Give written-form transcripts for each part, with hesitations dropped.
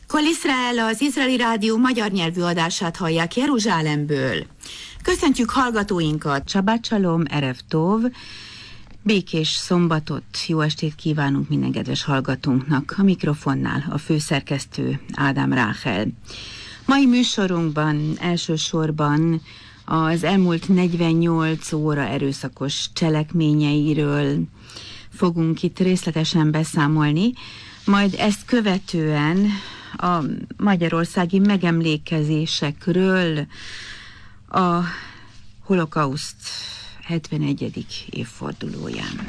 Kol Izrael, az Izraeli Rádió magyar nyelvű adását hallják Jeruzsálemből. Köszöntjük hallgatóinkat! Shabbat Shalom, Erev Tov, békés szombatot, jó estét kívánunk minden kedves hallgatónknak. A mikrofonnál a főszerkesztő Ádám Ráhel. Mai műsorunkban elsősorban az elmúlt 48 óra erőszakos cselekményeiről fogunk itt részletesen beszámolni, majd ezt követően a magyarországi megemlékezésekről a holokauszt 71. évfordulóján.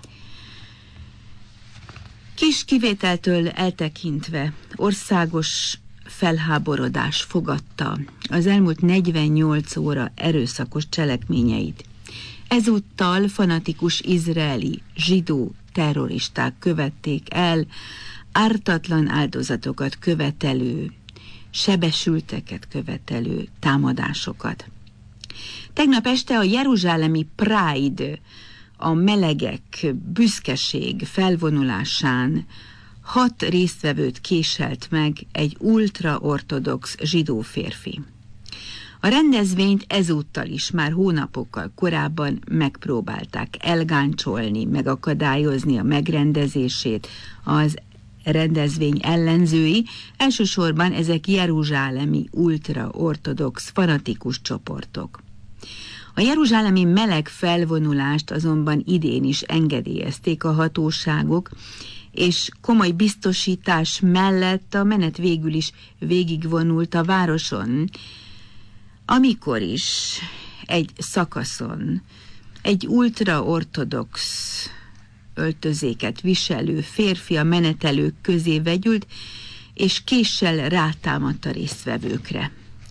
Kis kivételtől eltekintve országos felháborodás fogadta az elmúlt 48 óra erőszakos cselekményeit. Ezúttal fanatikus izraeli zsidó terroristák követték el ártatlan áldozatokat követelő, sebesülteket követelő támadásokat. Tegnap este a jeruzsálemi Pride, a melegek büszkeség felvonulásán 6 résztvevőt késelt meg egy ultraortodox zsidó férfi. A rendezvényt ezúttal is már hónapokkal korábban megpróbálták elgáncsolni, megakadályozni a megrendezését az rendezvény ellenzői, elsősorban ezek jeruzsálemi ultraortodox fanatikus csoportok. A jeruzsálemi meleg felvonulást azonban idén is engedélyezték a hatóságok, és komoly biztosítás mellett a menet végül is végigvonult a városon, amikor is egy szakaszon egy ultraortodox öltözéket viselő férfi a menetelők közé vegyült, és késsel rátámadt a résztvevőkre.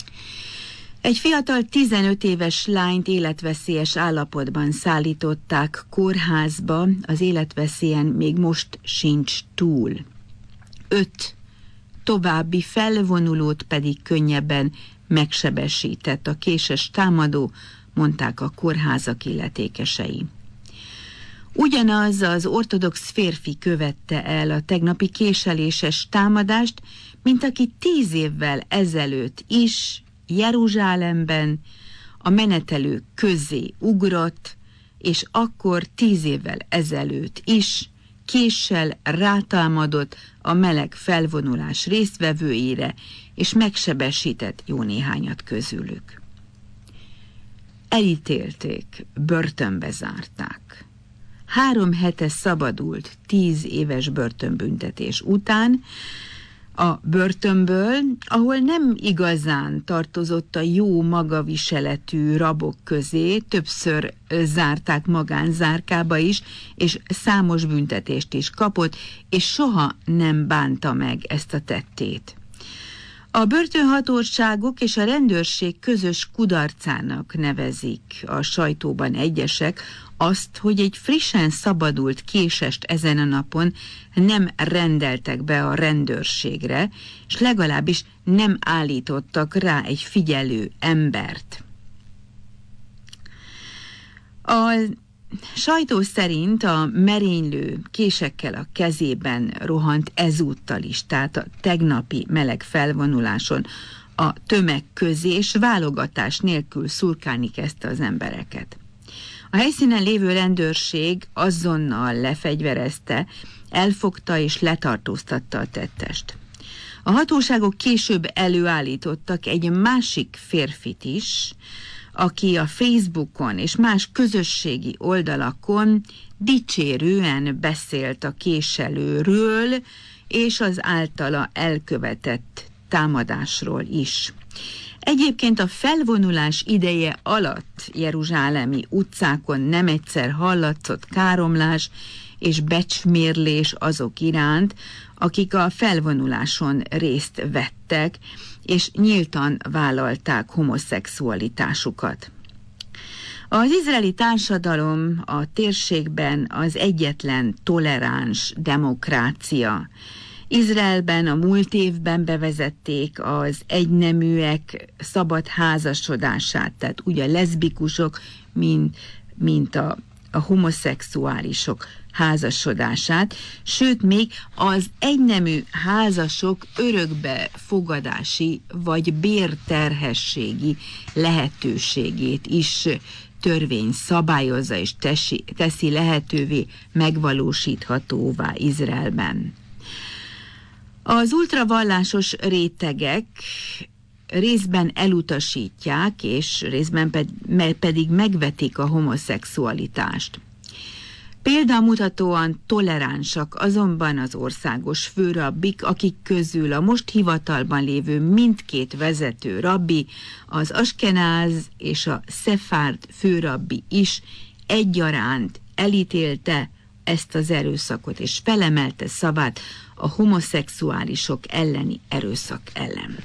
Egy fiatal 15 éves lányt életveszélyes állapotban szállították kórházba, az életveszélyen még most sincs túl. 5 további felvonulót pedig könnyebben megsebesített a késes támadó, mondták a kórházak illetékesei. Ugyanaz az ortodox férfi követte el a tegnapi késeléses támadást, mint aki 10 évvel ezelőtt is Jeruzsálemben a menetelők közé ugrott, és akkor 10 évvel ezelőtt is késsel rátámadott a meleg felvonulás résztvevőire, és megsebesített jó néhányat közülük. Elítélték, börtönbe zárták. 3 hete szabadult 10 éves börtönbüntetés után a börtönből, ahol nem igazán tartozott a jó magaviseletű rabok közé, többször zárták magánzárkába is, és számos büntetést is kapott, és soha nem bánta meg ezt a tettét. A börtönhatóságok és a rendőrség közös kudarcának nevezik a sajtóban egyesek azt, hogy egy frissen szabadult késest ezen a napon nem rendeltek be a rendőrségre, és legalábbis nem állítottak rá egy figyelő embert. A sajtó szerint a merénylő késekkel a kezében rohant ezúttal is, tehát a tegnapi meleg felvonuláson a tömeg közé, és válogatás nélkül szurkálni kezdte az embereket. A helyszínen lévő rendőrség azonnal lefegyverezte, elfogta és letartóztatta a tettest. A hatóságok később előállítottak egy másik férfit is, aki a Facebookon és más közösségi oldalakon dicsérően beszélt a késelőről és az általa elkövetett támadásról is. Egyébként a felvonulás ideje alatt jeruzsálemi utcákon nem egyszer hallatszott káromlás és becsmérlés azok iránt, akik a felvonuláson részt vettek, és nyíltan vállalták homoszexualitásukat. Az izraeli társadalom a térségben az egyetlen toleráns demokrácia. Izraelben a múlt évben bevezették az egyneműek szabad házasodását, tehát úgy a leszbikusok, mint a homoszexuálisok házasodását, sőt még az egynemű házasok örökbe fogadási vagy bérterhességi lehetőségét is törvény szabályozza és teszi lehetővé megvalósíthatóvá Izraelben. Az ultravallásos rétegek részben elutasítják, és részben pedig megvetik a homoszexualitást. Példamutatóan toleránsak azonban az országos főrabbik, akik közül a most hivatalban lévő mindkét vezető rabbi, az askenáz és a szefárd főrabbi is egyaránt elítélte ezt az erőszakot, és felemelte szavát a homoszexuálisok elleni erőszak ellen.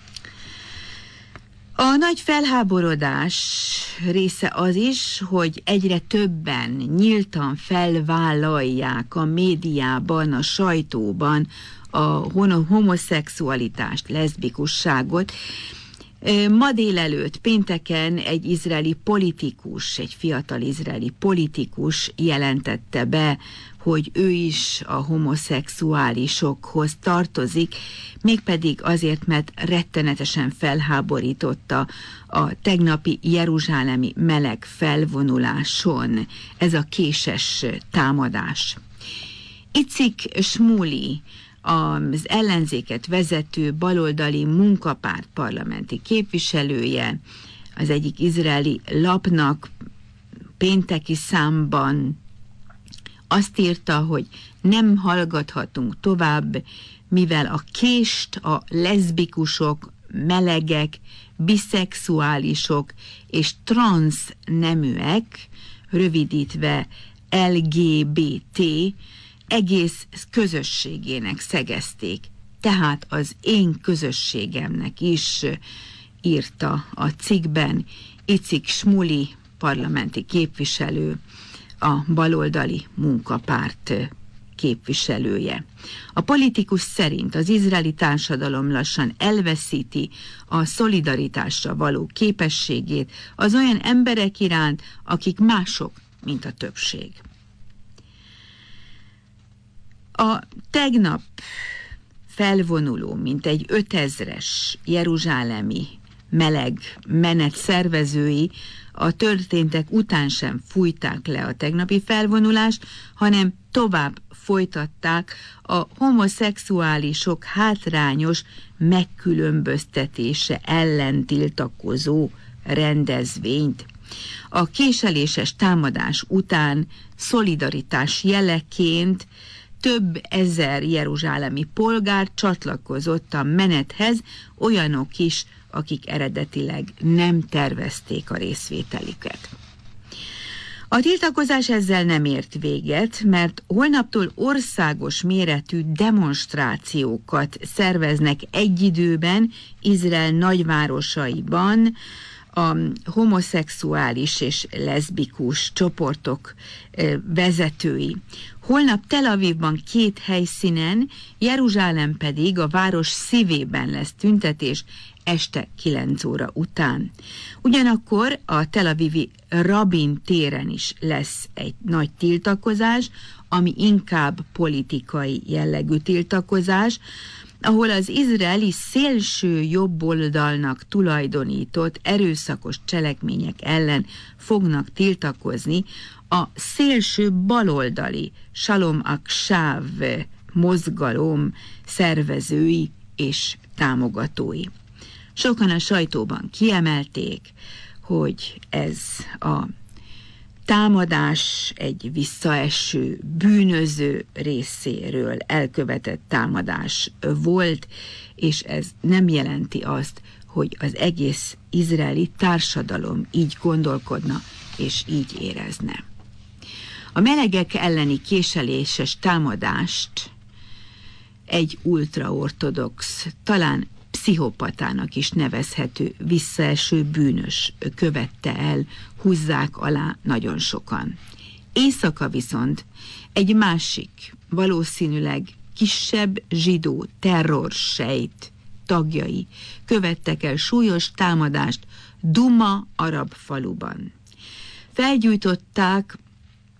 A nagy felháborodás része az is, hogy egyre többen nyíltan felvállalják a médiában, a sajtóban a homoszexualitást, leszbikusságot. Ma délelőtt, pénteken egy fiatal izraeli politikus jelentette be, hogy ő is a homoszexuálisokhoz tartozik, mégpedig azért, mert rettenetesen felháborította a tegnapi jeruzsálemi meleg felvonuláson ez a késes támadás. Icik Smuli, az ellenzéket vezető baloldali munkapárt parlamenti képviselője, az egyik izraeli lapnak pénteki számban azt írta, hogy nem hallgathatunk tovább, mivel a kést a leszbikusok, melegek, biszexuálisok és transzneműek, rövidítve LGBT, egész közösségének szegezték, tehát az én közösségemnek is, írta a cikkben Icik Smuli parlamenti képviselő, a baloldali munkapárt képviselője. A politikus szerint az izraeli társadalom lassan elveszíti a szolidaritásra való képességét az olyan emberek iránt, akik mások, mint a többség. A tegnap felvonuló, mintegy 5000-es jeruzsálemi meleg menet szervezői a történtek után sem fújták le a tegnapi felvonulást, hanem tovább folytatták a homoszexuálisok hátrányos megkülönböztetése ellen tiltakozó rendezvényt. A késeléses támadás után szolidaritás jeleként több ezer jeruzsálemi polgár csatlakozott a menethez, olyanok is, akik eredetileg nem tervezték a részvételüket. A tiltakozás ezzel nem ért véget, mert holnaptól országos méretű demonstrációkat szerveznek egy időben Izrael nagyvárosaiban a homoszexuális és leszbikus csoportok vezetői. Holnap Tel Avivban 2 helyszínen, Jeruzsálem pedig a város szívében lesz tüntetés este 9 óra után. Ugyanakkor a Tel Avivi Rabin téren is lesz egy nagy tiltakozás, ami inkább politikai jellegű tiltakozás, ahol az izraeli szélső jobboldalnak tulajdonított erőszakos cselekmények ellen fognak tiltakozni a szélső baloldali Shalom Akshav mozgalom szervezői és támogatói. Sokan a sajtóban kiemelték, hogy ez a támadás egy visszaeső bűnöző részéről elkövetett támadás volt, és ez nem jelenti azt, hogy az egész izraeli társadalom így gondolkodna és így érezne. A melegek elleni késeléses támadást egy ultraortodox, talán pszichopatának is nevezhető visszaeső bűnös követte el, húzzák alá nagyon sokan. Éjszaka viszont egy másik, valószínűleg kisebb zsidó terrorsejt tagjai követtek el súlyos támadást Duma arab faluban. Felgyújtották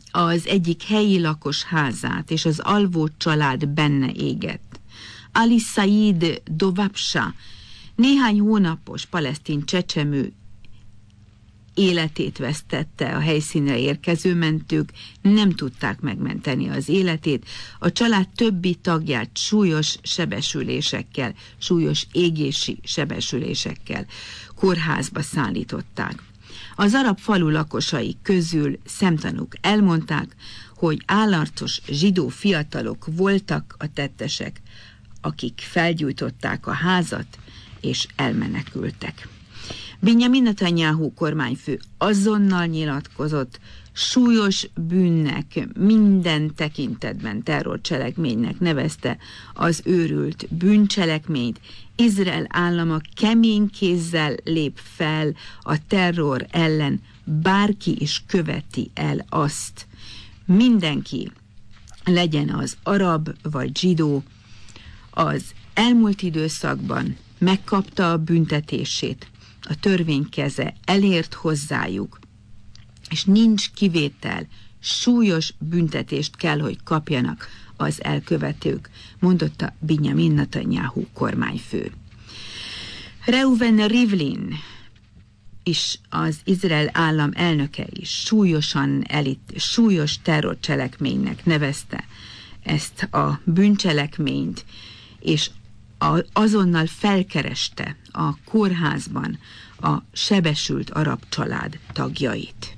az egyik helyi lakos házát, és az alvó család benne égett. Ali Said Dowabsha, néhány hónapos palesztin csecsemő életét vesztette. A helyszínre érkező mentők nem tudták megmenteni az életét. A család többi tagját súlyos sebesülésekkel, súlyos égési sebesülésekkel kórházba szállították. Az arab falu lakosai közül szemtanúk elmondták, hogy állarcos zsidó fiatalok voltak a tettesek, akik felgyújtották a házat és elmenekültek. Benjamin Netanyahu kormányfő azonnal nyilatkozott, súlyos bűnnek, minden tekintetben terrorcselekménynek nevezte az őrült bűncselekményt. Izrael állama kemény kézzel lép fel a terror ellen, bárki is követi el azt. Mindenki, legyen az arab vagy zsidó, az elmúlt időszakban megkapta a büntetését. A törvény keze elért hozzájuk, és nincs kivétel, súlyos büntetést kell, hogy kapjanak az elkövetők, mondotta Benjamin Netanyahu kormányfő. Reuven Rivlin is, az Izrael állam elnöke is súlyos terrorcselekménynek nevezte ezt a bűncselekményt, és azonnal felkereste a kórházban a sebesült arab család tagjait.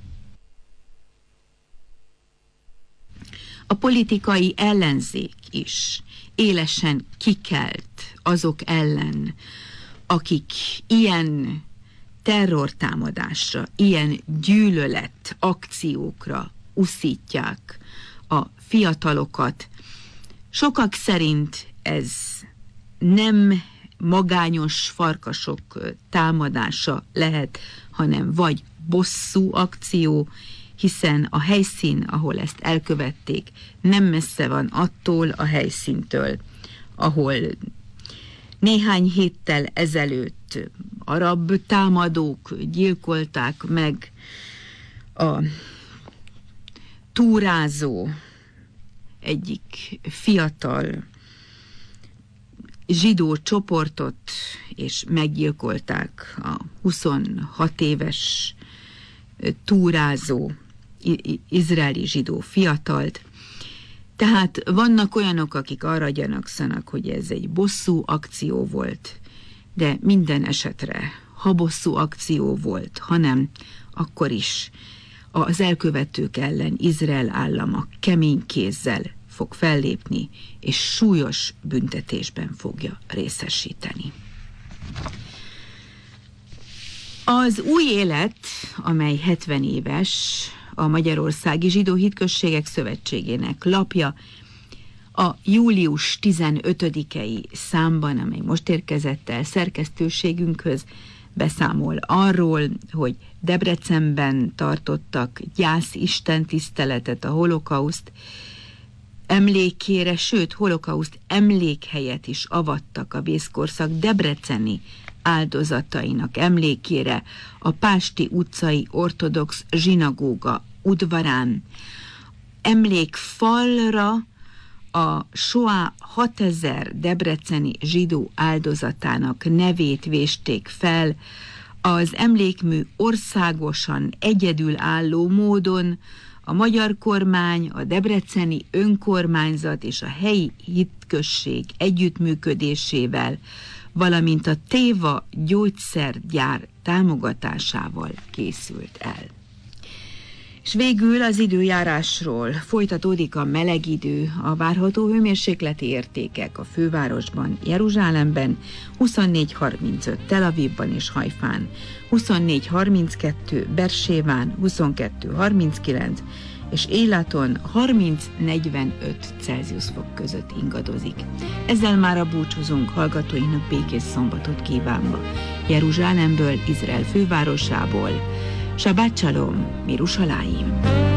A politikai ellenzék is élesen kikelt azok ellen, akik ilyen terrortámadásra, ilyen gyűlölet akciókra uszítják a fiatalokat. Sokak szerint ez nem magányos farkasok támadása lehet, hanem vagy bosszú akció, hiszen a helyszín, ahol ezt elkövették, nem messze van attól a helyszíntől, ahol néhány héttel ezelőtt arab támadók gyilkolták meg a túrázó egyik fiatal zsidó csoportot, és meggyilkolták a 26 éves túrázó izraeli zsidó fiatalt. Tehát vannak olyanok, akik arra gyanakszanak, hogy ez egy bosszú akció volt, de minden esetre, ha bosszú akció volt, hanem akkor is az elkövetők ellen Izrael állama kemény kézzel fog fellépni, és súlyos büntetésben fogja részesíteni. Az Új Élet, amely 70 éves, a Magyarországi Zsidó Hitközségek Szövetségének lapja, a július 15-i számban, amely most érkezett el szerkesztőségünkhöz, beszámol arról, hogy Debrecenben tartottak gyász istentiszteletet a holokauszt emlékére, sőt, holokauszt emlékhelyet is avattak a vészkorszak debreceni áldozatainak emlékére a Pásti utcai ortodox zsinagóga udvarán. Emlékfalra a Soá 6000 debreceni zsidó áldozatának nevét vésték fel. Az emlékmű országosan egyedülálló módon a magyar kormány, a debreceni önkormányzat és a helyi hitközség együttműködésével, valamint a Téva gyógyszergyár támogatásával készült el. És végül az időjárásról folytatódik a meleg idő, a várható hőmérsékleti értékek a fővárosban, Jeruzsálemben 24-35, Tel Avivban és Hajfán 24-32, Berséván 22-39, és Élaton 30-45 Celsius fok között ingadozik. Ezzel mára búcsúzunk, hallgatóinknak békés szombatot kívánva. Jeruzsálemből, Izrael fővárosából. Shabbat Shalom, Mirushalayim.